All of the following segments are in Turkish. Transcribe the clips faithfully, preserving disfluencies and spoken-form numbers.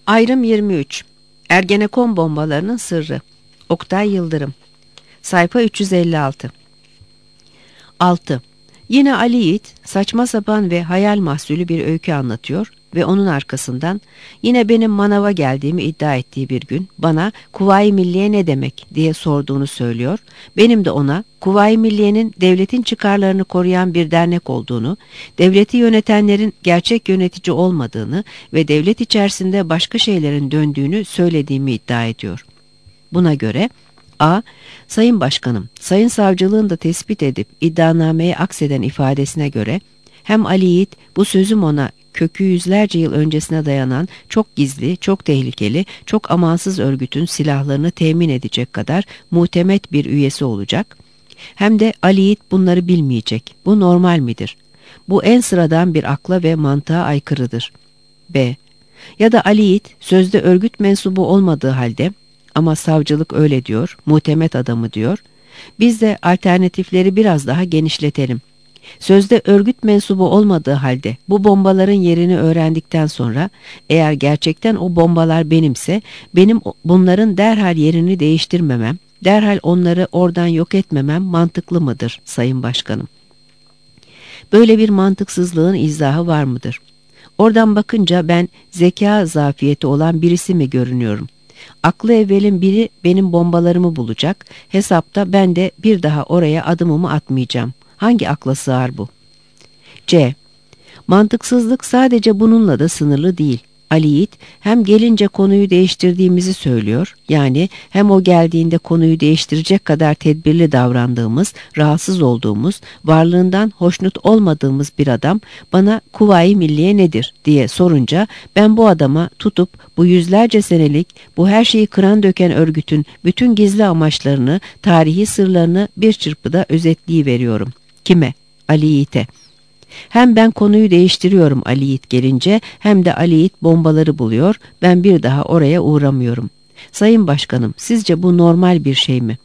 Ayrım yirmi üç. Ergenekon bombalarının sırrı. Oktay Yıldırım. Sayfa üç yüz elli altı. altı. Yine Ali Yiğit saçma sapan ve hayal mahsulü bir öykü anlatıyor ve onun arkasından yine benim manava geldiğimi iddia ettiği bir gün bana Kuvayi Milliye ne demek diye sorduğunu söylüyor. Benim de ona Kuvayi Milliye'nin devletin çıkarlarını koruyan bir dernek olduğunu, devleti yönetenlerin gerçek yönetici olmadığını ve devlet içerisinde başka şeylerin döndüğünü söylediğimi iddia ediyor. Buna göre A. Sayın Başkanım, Sayın Savcılığın da tespit edip iddianameye akseden ifadesine göre hem Ali Yiğit bu sözüm ona kökü yüzlerce yıl öncesine dayanan çok gizli, çok tehlikeli, çok amansız örgütün silahlarını temin edecek kadar muhtemet bir üyesi olacak. Hem de Ali Yiğit bunları bilmeyecek. Bu normal midir? Bu en sıradan bir akla ve mantığa aykırıdır. B. Ya da Ali Yiğit sözde örgüt mensubu olmadığı halde ama savcılık öyle diyor, muhtemet adamı diyor. Biz de alternatifleri biraz daha genişletelim. Sözde örgüt mensubu olmadığı halde bu bombaların yerini öğrendikten sonra eğer gerçekten o bombalar benimse benim bunların derhal yerini değiştirmemem, derhal onları oradan yok etmemem mantıklı mıdır Sayın Başkanım? Böyle bir mantıksızlığın izahı var mıdır? Oradan bakınca ben zeka zafiyeti olan birisi mi görünüyorum? Aklı evvelin biri benim bombalarımı bulacak, hesapta ben de bir daha oraya adımımı atmayacağım. Hangi akla sığar bu? C. Mantıksızlık sadece bununla da sınırlı değil. Ali Yiğit hem gelince konuyu değiştirdiğimizi söylüyor, yani hem o geldiğinde konuyu değiştirecek kadar tedbirli davrandığımız, rahatsız olduğumuz, varlığından hoşnut olmadığımız bir adam bana Kuvayi Milliye nedir diye sorunca ben bu adama tutup bu yüzlerce senelik, bu her şeyi kıran döken örgütün bütün gizli amaçlarını, tarihi sırlarını bir çırpıda özetleyiveriyorum. Kime? Ali Yiğit'e. Hem ben konuyu değiştiriyorum Ali Yiğit gelince hem de Ali Yiğit bombaları buluyor, ben bir daha oraya uğramıyorum. Sayın Başkanım, sizce bu normal bir şey mi?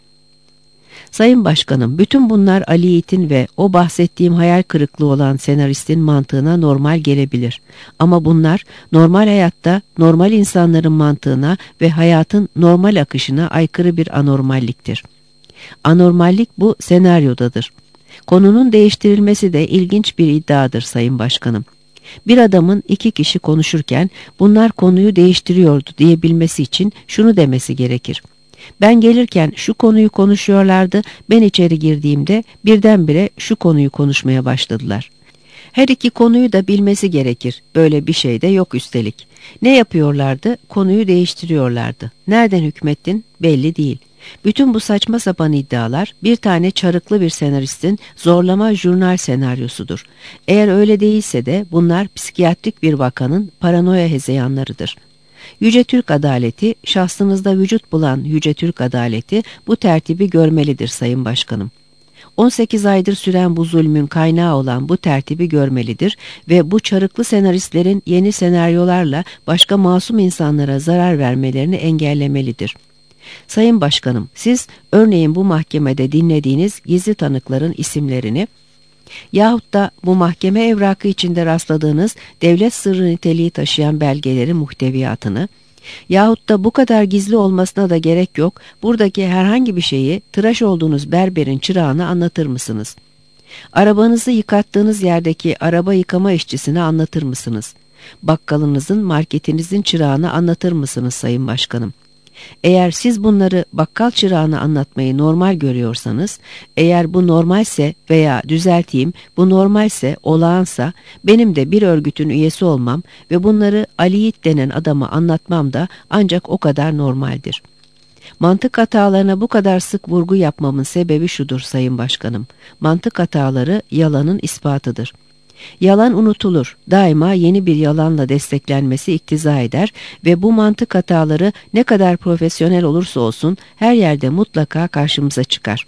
Sayın Başkanım, bütün bunlar Ali Yiğit'in ve o bahsettiğim hayal kırıklığı olan senaristin mantığına normal gelebilir. Ama bunlar normal hayatta normal insanların mantığına ve hayatın normal akışına aykırı bir anormalliktir. Anormallik bu senaryodadır. Konunun değiştirilmesi de ilginç bir iddiadır Sayın Başkanım. Bir adamın iki kişi konuşurken bunlar konuyu değiştiriyordu diyebilmesi için şunu demesi gerekir. Ben gelirken şu konuyu konuşuyorlardı, ben içeri girdiğimde birdenbire şu konuyu konuşmaya başladılar. Her iki konuyu da bilmesi gerekir. Böyle bir şey de yok üstelik. Ne yapıyorlardı? Konuyu değiştiriyorlardı. Nereden hükmettin? Belli değil. Bütün bu saçma sapan iddialar bir tane çarıklı bir senaristin zorlama jurnal senaryosudur. Eğer öyle değilse de bunlar psikiyatrik bir vakanın paranoya hezeyanlarıdır. Yüce Türk adaleti, şahsınızda vücut bulan Yüce Türk adaleti bu tertibi görmelidir Sayın Başkanım. on sekiz aydır süren bu zulmün kaynağı olan bu tertibi görmelidir ve bu çarıklı senaristlerin yeni senaryolarla başka masum insanlara zarar vermelerini engellemelidir. Sayın Başkanım, siz örneğin bu mahkemede dinlediğiniz gizli tanıkların isimlerini yahut da bu mahkeme evrakı içinde rastladığınız devlet sırrı niteliği taşıyan belgelerin muhteviyatını yahut da bu kadar gizli olmasına da gerek yok, buradaki herhangi bir şeyi tıraş olduğunuz berberin çırağına anlatır mısınız? Arabanızı yıkattığınız yerdeki araba yıkama işçisine anlatır mısınız? Bakkalınızın, marketinizin çırağına anlatır mısınız Sayın Başkanım? Eğer siz bunları bakkal çırağına anlatmayı normal görüyorsanız, eğer bu normalse veya düzelteyim bu normalse, olağansa benim de bir örgütün üyesi olmam ve bunları Ali Yiğit denen adama anlatmam da ancak o kadar normaldir. Mantık hatalarına bu kadar sık vurgu yapmamın sebebi şudur Sayın Başkanım. Mantık hataları yalanın ispatıdır. Yalan unutulur, daima yeni bir yalanla desteklenmesi iktiza eder ve bu mantık hataları ne kadar profesyonel olursa olsun her yerde mutlaka karşımıza çıkar.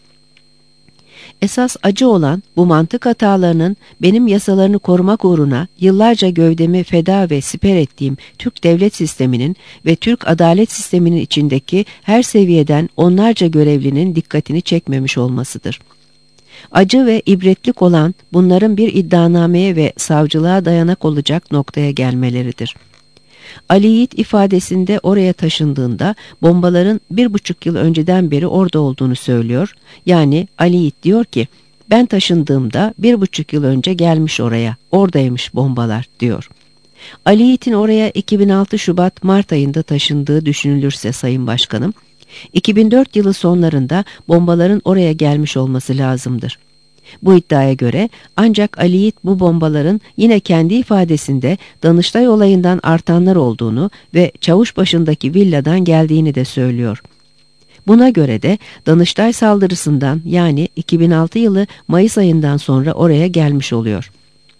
Esas acı olan bu mantık hatalarının benim yasalarını korumak uğruna yıllarca gövdemi feda ve siper ettiğim Türk devlet sisteminin ve Türk adalet sisteminin içindeki her seviyeden onlarca görevlinin dikkatini çekmemiş olmasıdır. Acı ve ibretlik olan bunların bir iddianameye ve savcılığa dayanak olacak noktaya gelmeleridir. Ali Yiğit ifadesinde oraya taşındığında bombaların bir buçuk yıl önceden beri orada olduğunu söylüyor. Yani Ali Yiğit diyor ki ben taşındığımda bir buçuk yıl önce gelmiş oraya, oradaymış bombalar diyor. Ali Yiğit'in oraya iki bin altı Şubat Mart ayında taşındığı düşünülürse Sayın Başkanım, iki bin dört yılı sonlarında bombaların oraya gelmiş olması lazımdır. Bu iddiaya göre ancak Ali Yiğit bu bombaların yine kendi ifadesinde Danıştay olayından artanlar olduğunu ve Çavuşbaşı'ndaki villadan geldiğini de söylüyor. Buna göre de Danıştay saldırısından yani iki bin altı yılı Mayıs ayından sonra oraya gelmiş oluyor.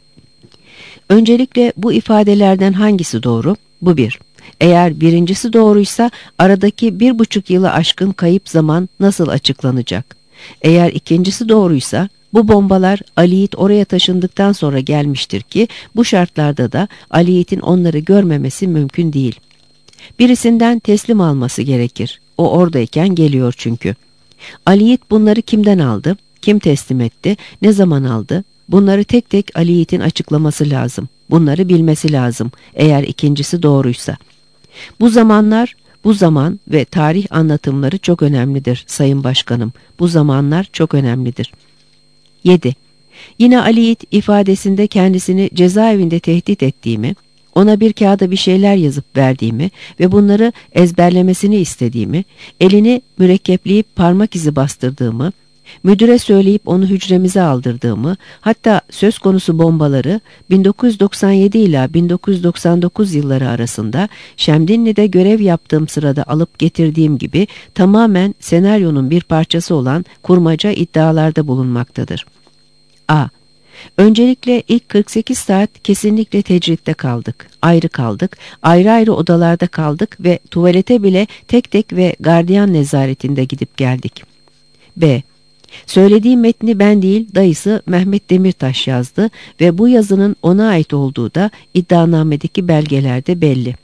Öncelikle bu ifadelerden hangisi doğru? Bu bir. Eğer birincisi doğruysa aradaki bir buçuk yılı aşkın kayıp zaman nasıl açıklanacak? Eğer ikincisi doğruysa bu bombalar Ali Yiğit oraya taşındıktan sonra gelmiştir ki bu şartlarda da Ali Yiğit'in onları görmemesi mümkün değil. Birisinden teslim alması gerekir. O oradayken geliyor çünkü. Ali Yiğit bunları kimden aldı? Kim teslim etti? Ne zaman aldı? Bunları tek tek Ali Yiğit'in açıklaması lazım. Bunları bilmesi lazım eğer ikincisi doğruysa. Bu zamanlar, bu zaman ve tarih anlatımları çok önemlidir Sayın Başkanım. Bu zamanlar çok önemlidir. yedi. Yine Ali Yiğit ifadesinde kendisini cezaevinde tehdit ettiğimi, ona bir kağıda bir şeyler yazıp verdiğimi ve bunları ezberlemesini istediğimi, elini mürekkepleyip parmak izi bastırdığımı, müdüre söyleyip onu hücremize aldırdığımı, hatta söz konusu bombaları bin dokuz yüz doksan yedi ila bin dokuz yüz doksan dokuz yılları arasında Şemdinli'de görev yaptığım sırada alıp getirdiğim gibi tamamen senaryonun bir parçası olan kurmaca iddialarda bulunmaktadır. A. Öncelikle ilk kırk sekiz saat kesinlikle tecritte kaldık, ayrı kaldık, ayrı ayrı odalarda kaldık ve tuvalete bile tek tek ve gardiyan nezaretinde gidip geldik. B. Söylediğim metni ben değil, dayısı Mehmet Demirtaş yazdı ve bu yazının ona ait olduğu da iddianamedeki belgelerde belli.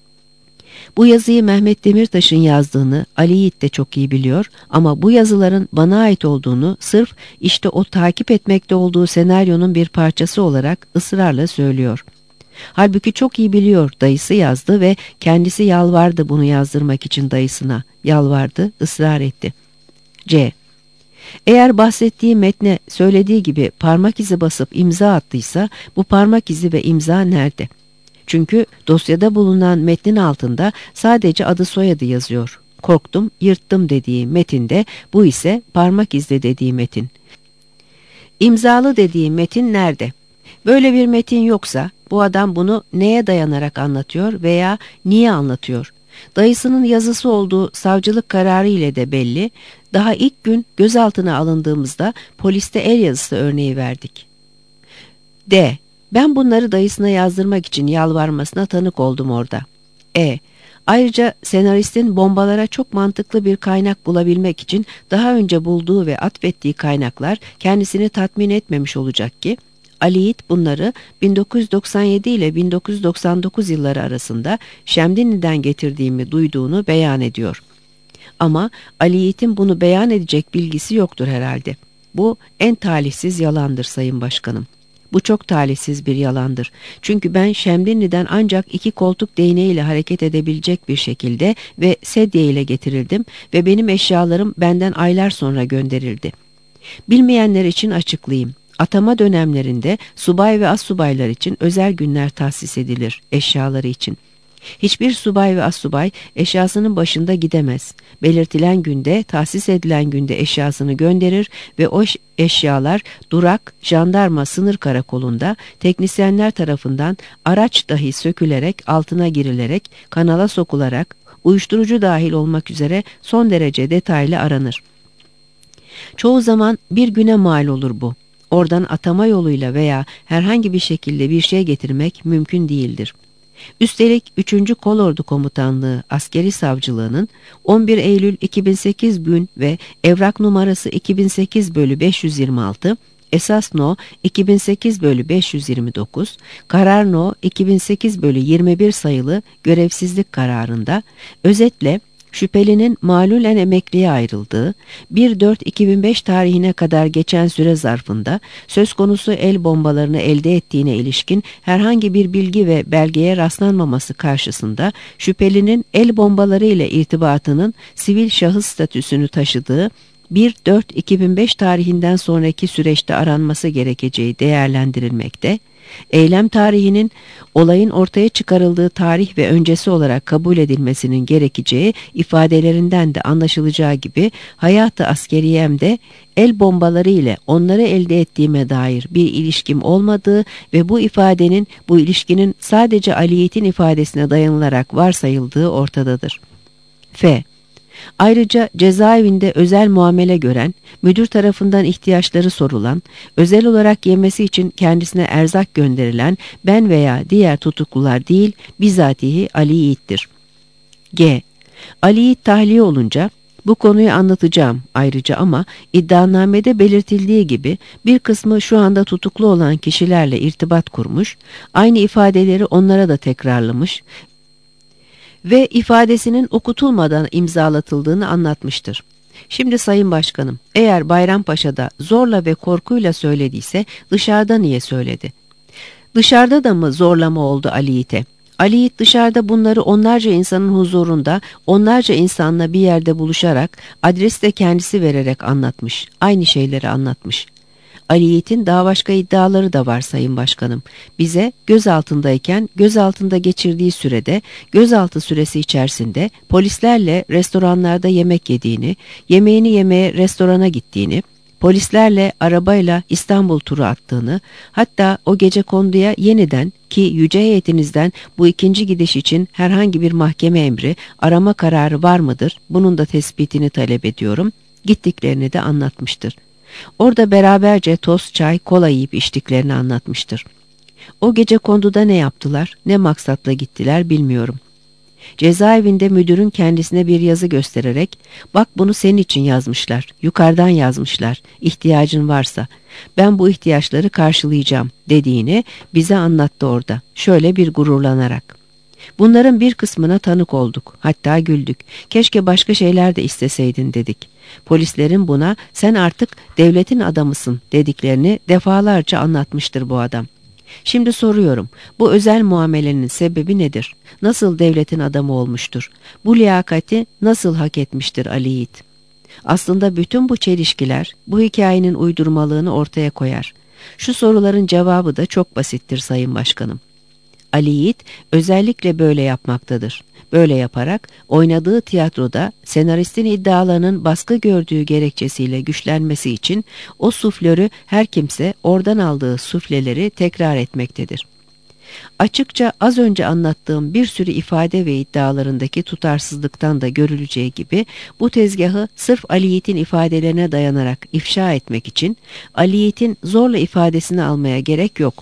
Bu yazıyı Mehmet Demirtaş'ın yazdığını Ali Yiğit de çok iyi biliyor ama bu yazıların bana ait olduğunu sırf işte o takip etmekte olduğu senaryonun bir parçası olarak ısrarla söylüyor. Halbuki çok iyi biliyor dayısı yazdı ve kendisi yalvardı bunu yazdırmak için dayısına, yalvardı, ısrar etti. C. Eğer bahsettiği metne söylediği gibi parmak izi basıp imza attıysa bu parmak izi ve imza nerede? Çünkü dosyada bulunan metnin altında sadece adı soyadı yazıyor. Korktum, yırttım dediği metinde, bu ise parmak izli dediği metin. İmzalı dediği metin nerede? Böyle bir metin yoksa bu adam bunu neye dayanarak anlatıyor veya niye anlatıyor? Dayısının yazısı olduğu savcılık kararı ile de belli. Daha ilk gün gözaltına alındığımızda poliste el yazısı örneği verdik. D. Ben bunları dayısına yazdırmak için yalvarmasına tanık oldum orada. E. Ayrıca senaristin bombalara çok mantıklı bir kaynak bulabilmek için daha önce bulduğu ve atfettiği kaynaklar kendisini tatmin etmemiş olacak ki, Ali Yiğit bunları bin dokuz yüz doksan yedi ile bin dokuz yüz doksan dokuz yılları arasında Şemdinli'den getirdiğimi duyduğunu beyan ediyor. Ama Ali Yiğit'in bunu beyan edecek bilgisi yoktur herhalde. Bu en talihsiz yalandır Sayın Başkanım. Bu çok talihsiz bir yalandır. Çünkü ben Şemdinli'den ancak iki koltuk değneğiyle hareket edebilecek bir şekilde ve sedye ile getirildim ve benim eşyalarım benden aylar sonra gönderildi. Bilmeyenler için açıklayayım. Atama dönemlerinde subay ve astsubaylar için özel günler tahsis edilir eşyaları için. Hiçbir subay ve astsubay eşyasının başında gidemez. Belirtilen günde, tahsis edilen günde eşyasını gönderir ve o eşyalar durak, jandarma sınır karakolunda teknisyenler tarafından araç dahi sökülerek, altına girilerek, kanala sokularak, uyuşturucu dahil olmak üzere son derece detaylı aranır. Çoğu zaman bir güne mal olur bu. Oradan atama yoluyla veya herhangi bir şekilde bir şey getirmek mümkün değildir. Üstelik üçüncü Kolordu Komutanlığı Askeri Savcılığının on bir Eylül iki bin sekiz gün ve evrak numarası iki bin sekiz bölü beş yüz yirmi altı, esas no iki bin sekiz bölü beş yüz yirmi dokuz, karar no iki bin sekiz bölü yirmi bir sayılı görevsizlik kararında özetle şüphelinin malulen emekliye ayrıldığı, bir dört iki bin beş tarihine kadar geçen süre zarfında söz konusu el bombalarını elde ettiğine ilişkin herhangi bir bilgi ve belgeye rastlanmaması karşısında şüphelinin el bombaları ile irtibatının sivil şahıs statüsünü taşıdığı bir dört iki bin beş tarihinden sonraki süreçte aranması gerekeceği değerlendirilmekte, eylem tarihinin olayın ortaya çıkarıldığı tarih ve öncesi olarak kabul edilmesinin gerekeceği ifadelerinden de anlaşılacağı gibi hayatı askeriyemde el bombaları ile onları elde ettiğime dair bir ilişkim olmadığı ve bu ifadenin bu ilişkinin sadece Ali Yiğit'in ifadesine dayanılarak varsayıldığı ortadadır. F. Ayrıca cezaevinde özel muamele gören, müdür tarafından ihtiyaçları sorulan, özel olarak yemesi için kendisine erzak gönderilen ben veya diğer tutuklular değil, bizatihi Ali Yiğit'tir. G. Ali Yiğit tahliye olunca, bu konuyu anlatacağım ayrıca ama iddianamede belirtildiği gibi bir kısmı şu anda tutuklu olan kişilerle irtibat kurmuş, aynı ifadeleri onlara da tekrarlamış ve ifadesinin okutulmadan imzalatıldığını anlatmıştır. Şimdi Sayın Başkanım, eğer Bayrampaşa'da zorla ve korkuyla söylediyse dışarıda niye söyledi? Dışarıda da mı zorlama oldu Ali Yiğit'e? Ali Yiğit dışarıda bunları onlarca insanın huzurunda, onlarca insanla bir yerde buluşarak, adresi de kendisi vererek anlatmış, aynı şeyleri anlatmış. Ali Yiğit'in daha başka iddiaları da var Sayın Başkanım. Bize gözaltındayken gözaltında geçirdiği sürede gözaltı süresi içerisinde polislerle restoranlarda yemek yediğini, yemeğini yemeye restorana gittiğini, polislerle arabayla İstanbul turu attığını, hatta o gecekonduya yeniden ki yüce heyetinizden bu ikinci gidiş için herhangi bir mahkeme emri, arama kararı var mıdır? Bunun da tespitini talep ediyorum. Gittiklerini de anlatmıştır. Orada beraberce toz, çay, kola yiyip içtiklerini anlatmıştır. O gece konduda ne yaptılar, ne maksatla gittiler bilmiyorum. Cezaevinde müdürün kendisine bir yazı göstererek, bak bunu senin için yazmışlar, yukarıdan yazmışlar, ihtiyacın varsa, ben bu ihtiyaçları karşılayacağım dediğini bize anlattı orada, şöyle bir gururlanarak. Bunların bir kısmına tanık olduk, hatta güldük, keşke başka şeyler de isteseydin dedik. Polislerin buna sen artık devletin adamısın dediklerini defalarca anlatmıştır bu adam. Şimdi soruyorum, bu özel muamelenin sebebi nedir? Nasıl devletin adamı olmuştur? Bu liyakati nasıl hak etmiştir Ali Yiğit? Aslında bütün bu çelişkiler bu hikayenin uydurmalığını ortaya koyar. Şu soruların cevabı da çok basittir Sayın Başkanım. Ali Yiğit özellikle böyle yapmaktadır. Böyle yaparak oynadığı tiyatroda senaristin iddialarının baskı gördüğü gerekçesiyle güçlenmesi için o suflörü her kimse oradan aldığı sufleleri tekrar etmektedir. Açıkça az önce anlattığım bir sürü ifade ve iddialarındaki tutarsızlıktan da görüleceği gibi bu tezgahı sırf Ali Yiğit'in ifadelerine dayanarak ifşa etmek için Ali Yiğit'in zorla ifadesini almaya gerek yok.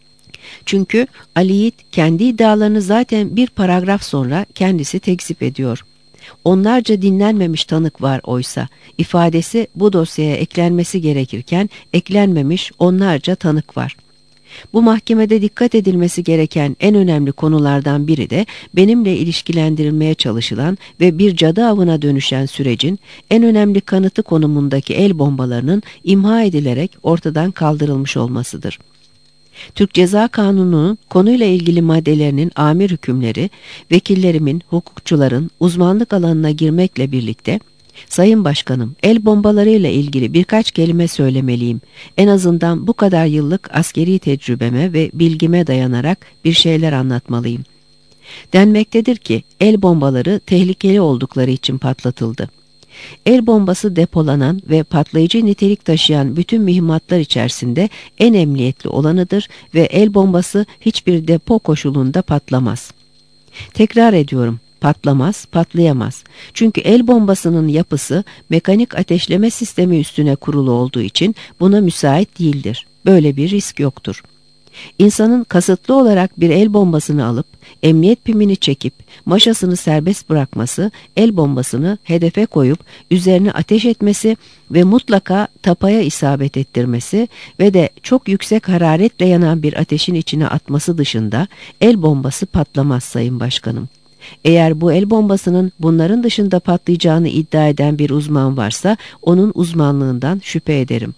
Çünkü Ali Yiğit kendi iddialarını zaten bir paragraf sonra kendisi tekzip ediyor. Onlarca dinlenmemiş tanık var oysa, ifadesi bu dosyaya eklenmesi gerekirken eklenmemiş onlarca tanık var. Bu mahkemede dikkat edilmesi gereken en önemli konulardan biri de benimle ilişkilendirilmeye çalışılan ve bir cadı avına dönüşen sürecin en önemli kanıtı konumundaki el bombalarının imha edilerek ortadan kaldırılmış olmasıdır. Türk Ceza Kanunu'nun konuyla ilgili maddelerinin amir hükümleri, vekillerimin, hukukçuların uzmanlık alanına girmekle birlikte, Sayın Başkanım, el bombalarıyla ilgili birkaç kelime söylemeliyim. En azından bu kadar yıllık askeri tecrübeme ve bilgime dayanarak bir şeyler anlatmalıyım. Denmektedir ki el bombaları tehlikeli oldukları için patlatıldı. El bombası depolanan ve patlayıcı nitelik taşıyan bütün mühimmatlar içerisinde en emniyetli olanıdır ve el bombası hiçbir depo koşulunda patlamaz. Tekrar ediyorum, patlamaz, patlayamaz. Çünkü el bombasının yapısı mekanik ateşleme sistemi üstüne kurulu olduğu için buna müsait değildir. Böyle bir risk yoktur. İnsanın kasıtlı olarak bir el bombasını alıp emniyet pimini çekip maşasını serbest bırakması, el bombasını hedefe koyup üzerine ateş etmesi ve mutlaka tapaya isabet ettirmesi ve de çok yüksek hararetle yanan bir ateşin içine atması dışında el bombası patlamaz Sayın Başkanım. Eğer bu el bombasının bunların dışında patlayacağını iddia eden bir uzman varsa onun uzmanlığından şüphe ederim.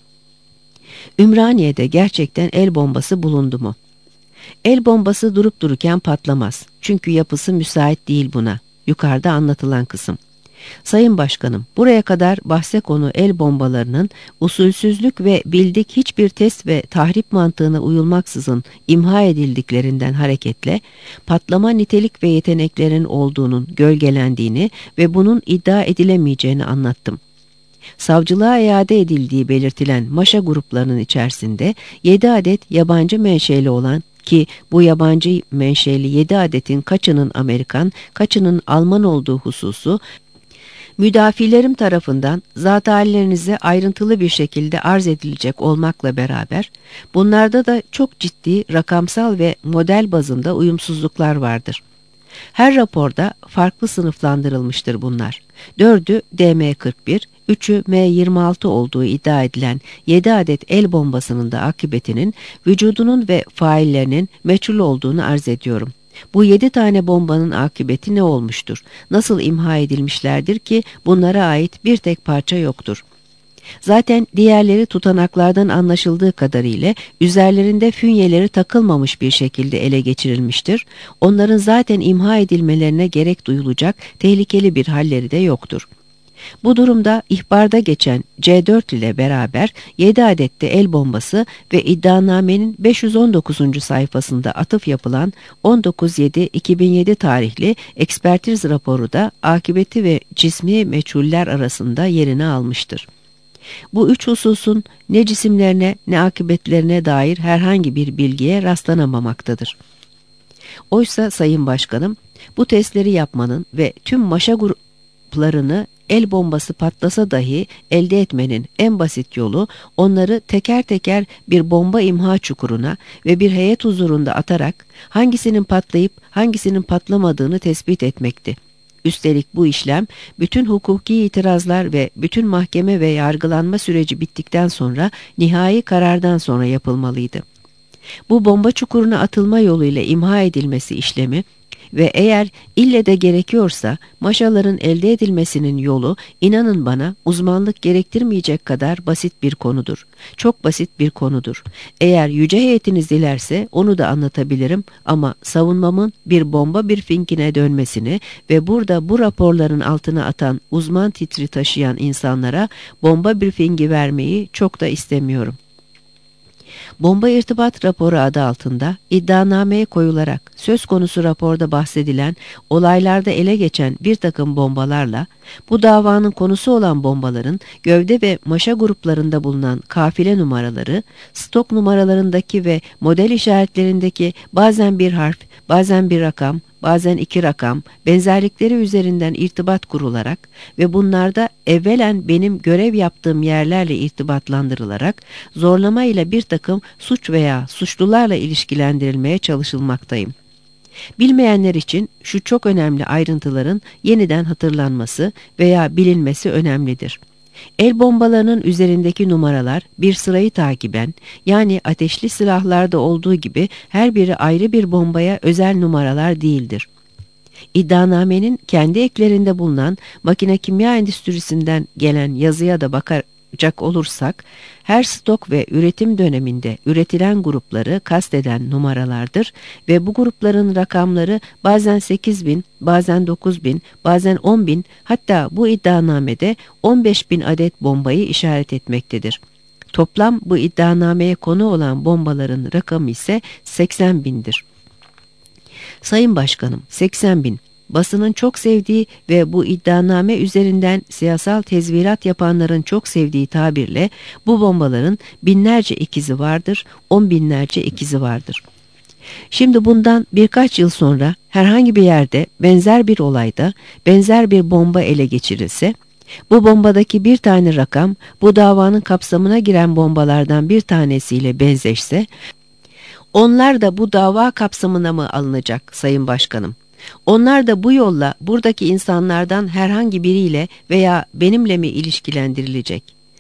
Ümraniye'de gerçekten el bombası bulundu mu? El bombası durup dururken patlamaz. Çünkü yapısı müsait değil buna. Yukarıda anlatılan kısım. Sayın Başkanım, buraya kadar bahse konu el bombalarının usulsüzlük ve bildik hiçbir test ve tahrip mantığına uyulmaksızın imha edildiklerinden hareketle patlama nitelik ve yeteneklerin olduğunun gölgelendiğini ve bunun iddia edilemeyeceğini anlattım. Savcılığa iade edildiği belirtilen MAŞA gruplarının içerisinde yedi adet yabancı menşeli olan ki bu yabancı menşeli yedi adetin kaçının Amerikan, kaçının Alman olduğu hususu müdafilerim tarafından zat hallerinize ayrıntılı bir şekilde arz edilecek olmakla beraber bunlarda da çok ciddi rakamsal ve model bazında uyumsuzluklar vardır. Her raporda farklı sınıflandırılmıştır bunlar. dördü D M kırk bir, üçü M yirmi altı olduğu iddia edilen yedi adet el bombasının da akıbetinin vücudunun ve faillerinin meçhul olduğunu arz ediyorum. Bu yedi tane bombanın akıbeti ne olmuştur? Nasıl imha edilmişlerdir ki bunlara ait bir tek parça yoktur? Zaten diğerleri tutanaklardan anlaşıldığı kadarıyla üzerlerinde fünyeleri takılmamış bir şekilde ele geçirilmiştir. Onların zaten imha edilmelerine gerek duyulacak tehlikeli bir halleri de yoktur. Bu durumda ihbarda geçen C dört ile beraber yedi adette el bombası ve iddianamenin beş yüz on dokuzuncu sayfasında atıf yapılan on dokuz yedi iki bin yedi tarihli ekspertiz raporu da akıbeti ve cismi meçhuller arasında yerini almıştır. Bu üç hususun ne cisimlerine ne akıbetlerine dair herhangi bir bilgiye rastlanamamaktadır. Oysa Sayın Başkanım, bu testleri yapmanın ve tüm MAŞA gruplarını el bombası patlasa dahi elde etmenin en basit yolu onları teker teker bir bomba imha çukuruna ve bir heyet huzurunda atarak hangisinin patlayıp hangisinin patlamadığını tespit etmekti. Üstelik bu işlem bütün hukuki itirazlar ve bütün mahkeme ve yargılanma süreci bittikten sonra nihai karardan sonra yapılmalıydı. Bu bomba çukuruna atılma yoluyla imha edilmesi işlemi ve eğer ille de gerekiyorsa maşaların elde edilmesinin yolu inanın bana uzmanlık gerektirmeyecek kadar basit bir konudur. Çok basit bir konudur. Eğer yüce heyetiniz dilerse onu da anlatabilirim ama savunmamın bir bomba bir finkine dönmesini ve burada bu raporların altına atan uzman titri taşıyan insanlara bomba bir fingi vermeyi çok da istemiyorum. Bomba irtibat raporu adı altında iddianameye koyularak söz konusu raporda bahsedilen olaylarda ele geçen bir takım bombalarla bu davanın konusu olan bombaların gövde ve maşa gruplarında bulunan kafile numaraları, stok numaralarındaki ve model işaretlerindeki bazen bir harf, bazen bir rakam, bazen iki rakam, benzerlikleri üzerinden irtibat kurularak ve bunlarda evvelen benim görev yaptığım yerlerle irtibatlandırılarak zorlama ile bir takım suç veya suçlularla ilişkilendirilmeye çalışılmaktayım. Bilmeyenler için şu çok önemli ayrıntıların yeniden hatırlanması veya bilinmesi önemlidir. El bombalarının üzerindeki numaralar bir sırayı takiben, yani ateşli silahlarda olduğu gibi her biri ayrı bir bombaya özel numaralar değildir. İddianamenin kendi eklerinde bulunan makine kimya endüstrisinden gelen yazıya da bakacak olursak, her stok ve üretim döneminde üretilen grupları kasteden numaralardır ve bu grupların rakamları bazen sekiz bin, bazen dokuz bin, bazen on bin, hatta bu iddianamede on beş bin adet bombayı işaret etmektedir. Toplam bu iddianameye konu olan bombaların rakamı ise seksen bindir. Sayın Başkanım, seksen bin. Basının çok sevdiği ve bu iddianame üzerinden siyasal tezvirat yapanların çok sevdiği tabirle bu bombaların binlerce ikizi vardır, on binlerce ikizi vardır. Şimdi bundan birkaç yıl sonra herhangi bir yerde benzer bir olayda benzer bir bomba ele geçirilse, bu bombadaki bir tane rakam bu davanın kapsamına giren bombalardan bir tanesiyle benzeşse, onlar da bu dava kapsamına mı alınacak Sayın Başkanım? Onlar da bu yolla buradaki insanlardan herhangi biriyle veya benimle mi ilişkilendirilecek?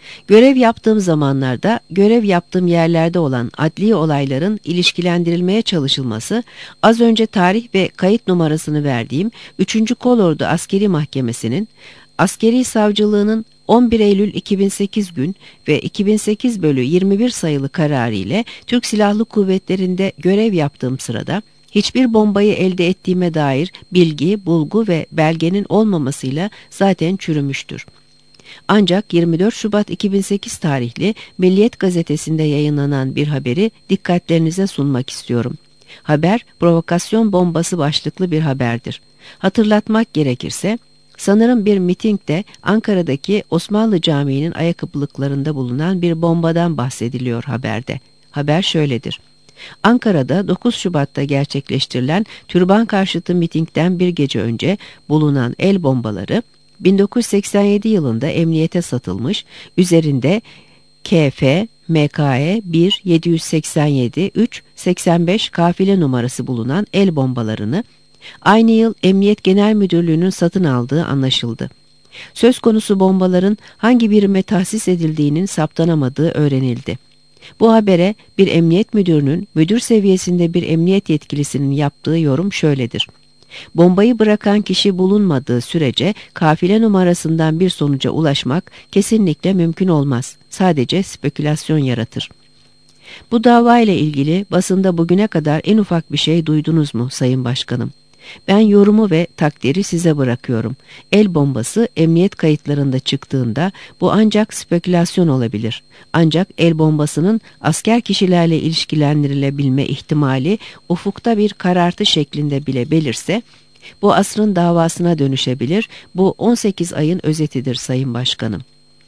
Görev yaptığım zamanlarda görev yaptığım yerlerde olan adli olayların ilişkilendirilmeye çalışılması, az önce tarih ve kayıt numarasını verdiğim üçüncü Kolordu Askeri Mahkemesi'nin Askeri Savcılığının on bir Eylül iki bin sekiz gün ve iki bin sekiz bölü yirmi bir sayılı kararı ile Türk Silahlı Kuvvetleri'nde görev yaptığım sırada hiçbir bombayı elde ettiğime dair bilgi, bulgu ve belgenin olmamasıyla zaten çürümüştür. Ancak yirmi dört Şubat iki bin sekiz tarihli Milliyet Gazetesi'nde yayınlanan bir haberi dikkatlerinize sunmak istiyorum. Haber, provokasyon bombası başlıklı bir haberdir. Hatırlatmak gerekirse, sanırım bir mitingde Ankara'daki Osmanlı Camii'nin ayakkabılıklarında bulunan bir bombadan bahsediliyor haberde. Haber şöyledir. Ankara'da dokuz Şubat'ta gerçekleştirilen türban karşıtı mitingden bir gece önce bulunan el bombaları, bin dokuz yüz seksen yedi yılında emniyete satılmış, üzerinde K F M K E bir yedi yüz seksen yedi üç seksen beş kafile numarası bulunan el bombalarını aynı yıl Emniyet Genel Müdürlüğü'nün satın aldığı anlaşıldı. Söz konusu bombaların hangi birime tahsis edildiğinin saptanamadığı öğrenildi. Bu habere bir emniyet müdürünün müdür seviyesinde bir emniyet yetkilisinin yaptığı yorum şöyledir. Bombayı bırakan kişi bulunmadığı sürece kafile numarasından bir sonuca ulaşmak kesinlikle mümkün olmaz. Sadece spekülasyon yaratır. Bu dava ile ilgili basında bugüne kadar en ufak bir şey duydunuz mu Sayın Başkanım? Ben yorumu ve takdiri size bırakıyorum. El bombası emniyet kayıtlarında çıktığında bu ancak spekülasyon olabilir. Ancak el bombasının asker kişilerle ilişkilendirilebilme ihtimali ufukta bir karartı şeklinde bile belirse, bu asrın davasına dönüşebilir. Bu on sekiz ayın özetidir Sayın Başkanım.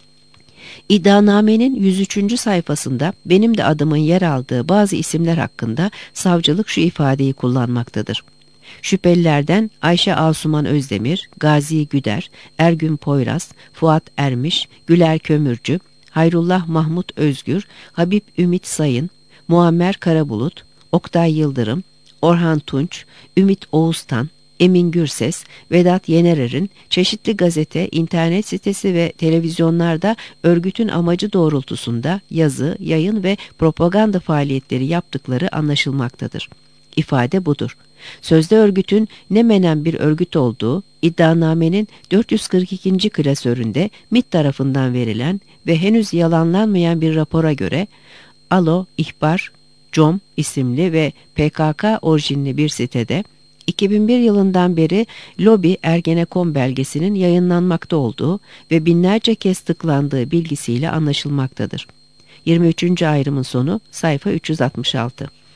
İddianamenin yüz üçüncü sayfasında benim de adımın yer aldığı bazı isimler hakkında savcılık şu ifadeyi kullanmaktadır. Şüphelilerden Ayşe Asuman Özdemir, Gazi Güder, Ergün Poyraz, Fuat Ermiş, Güler Kömürcü, Hayrullah Mahmut Özgür, Habib Ümit Sayın, Muammer Karabulut, Oktay Yıldırım, Orhan Tunç, Ümit Oğuztan, Emin Gürses, Vedat Yenerer'in çeşitli gazete, internet sitesi ve televizyonlarda örgütün amacı doğrultusunda yazı, yayın ve propaganda faaliyetleri yaptıkları anlaşılmaktadır. İfade budur. Sözde örgütün ne menen bir örgüt olduğu, iddianamenin dört yüz kırk ikinci klasöründe MİT tarafından verilen ve henüz yalanlanmayan bir rapora göre Alo İhbar Com isimli ve P K K orijinli bir sitede iki bin bir yılından beri Lobi Ergenekon belgesinin yayınlanmakta olduğu ve binlerce kez tıklandığı bilgisiyle anlaşılmaktadır. yirmi üçüncü ayrımın sonu sayfa üç yüz altmış altı.